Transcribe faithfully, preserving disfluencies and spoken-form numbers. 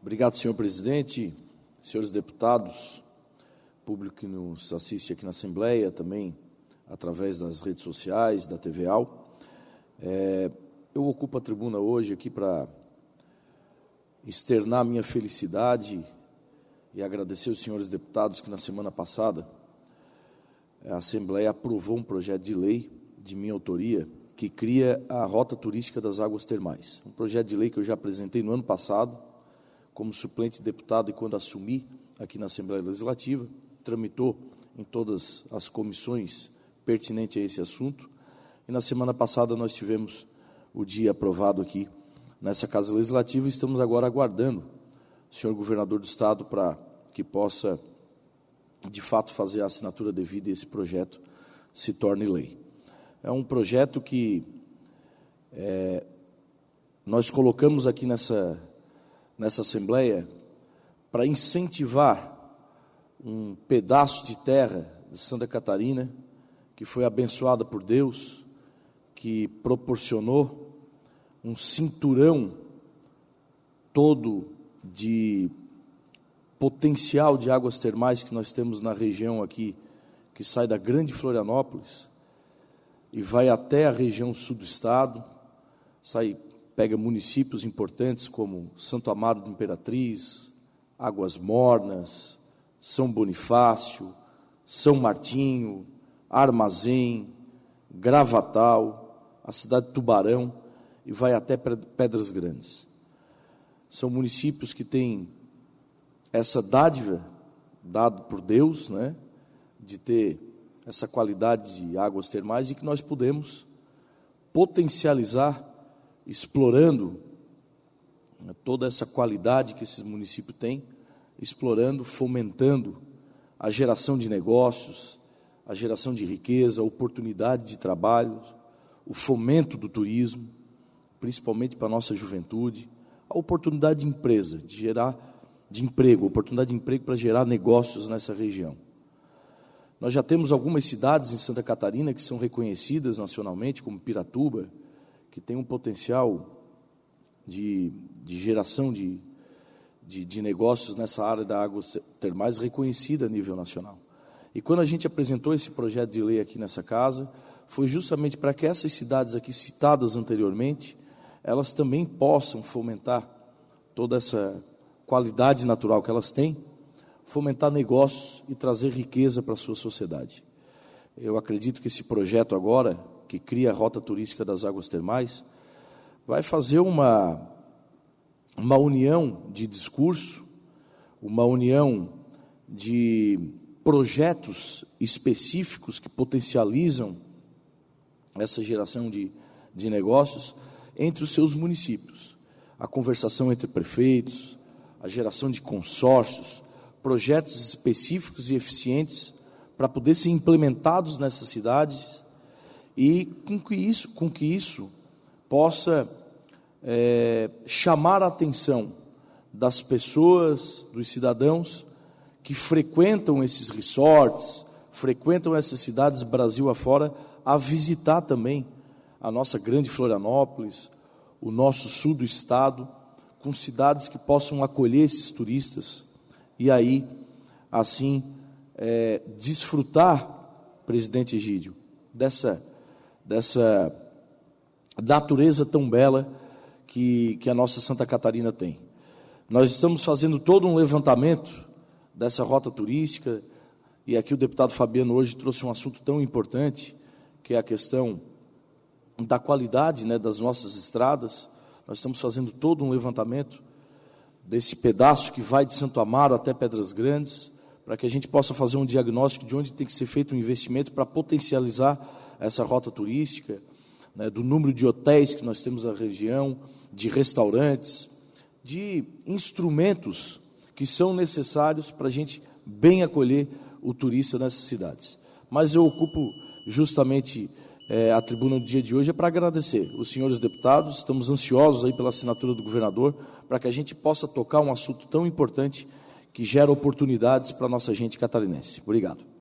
Obrigado, senhor presidente, senhores deputados, público que nos assiste aqui na Assembleia, também através das redes sociais, da T V A U. É, eu ocupo a tribuna hoje aqui para externar minha felicidade e agradecer aos senhores deputados que na semana passada a Assembleia aprovou um projeto de lei de minha autoria que cria a Rota Turística das Águas Termais. Um projeto de lei que eu já apresentei no ano passado, como suplente deputado, e quando assumi aqui na Assembleia Legislativa, tramitou em todas as comissões pertinentes a esse assunto, e na semana passada nós tivemos o dia aprovado aqui nessa Casa Legislativa, e estamos agora aguardando o senhor governador do Estado para que possa, de fato, fazer a assinatura devida e esse projeto se torne lei. É um projeto que é, nós colocamos aqui nessa, nessa Assembleia para incentivar um pedaço de terra de Santa Catarina que foi abençoada por Deus, que proporcionou um cinturão todo de potencial de águas termais que nós temos na região aqui, que sai da Grande Florianópolis e vai até a região sul do estado, sai, pega municípios importantes como Santo Amaro de Imperatriz, Águas Mornas, São Bonifácio, São Martinho, Armazém, Gravatal, a cidade de Tubarão, e vai até Pedras Grandes. São municípios que têm essa dádiva, dado por Deus, né, de ter essa qualidade de águas termais, e que nós podemos potencializar, explorando né, toda essa qualidade que esses municípios têm, explorando, fomentando a geração de negócios, a geração de riqueza, a oportunidade de trabalho, o fomento do turismo, principalmente para a nossa juventude, a oportunidade de empresa, de gerar de emprego, oportunidade de emprego para gerar negócios nessa região. Nós já temos algumas cidades em Santa Catarina que são reconhecidas nacionalmente, como Piratuba, que tem um potencial de, de geração de, de, de negócios nessa área da água termais reconhecida a nível nacional. E quando a gente apresentou esse projeto de lei aqui nessa casa, foi justamente para que essas cidades aqui citadas anteriormente, elas também possam fomentar toda essa qualidade natural que elas têm, fomentar negócios e trazer riqueza para a sua sociedade. Eu acredito que esse projeto agora, que cria a Rota Turística das Águas Termais, vai fazer uma, uma união de discurso, uma união de projetos específicos que potencializam essa geração de, de negócios entre os seus municípios. A conversação entre prefeitos, a geração de consórcios, projetos específicos e eficientes para poder ser implementados nessas cidades e com que isso, com que isso possa é, chamar a atenção das pessoas, dos cidadãos que frequentam esses resorts, frequentam essas cidades Brasil afora, a visitar também a nossa grande Florianópolis, o nosso sul do estado, com cidades que possam acolher esses turistas e aí, assim, é, desfrutar, presidente Egídio, dessa, dessa natureza tão bela que, que a nossa Santa Catarina tem. Nós estamos fazendo todo um levantamento dessa rota turística, e aqui o deputado Fabiano hoje trouxe um assunto tão importante, que é a questão da qualidade, né, das nossas estradas. Nós estamos fazendo todo um levantamento desse pedaço que vai de Santo Amaro até Pedras Grandes, para que a gente possa fazer um diagnóstico de onde tem que ser feito um investimento para potencializar essa rota turística, né, do número de hotéis que nós temos na região, de restaurantes, de instrumentos que são necessários para a gente bem acolher o turista nessas cidades. Mas eu ocupo justamente É, a tribuna do dia de hoje é para agradecer os senhores deputados, estamos ansiosos aí pela assinatura do governador, para que a gente possa tocar um assunto tão importante que gera oportunidades para a nossa gente catarinense. Obrigado.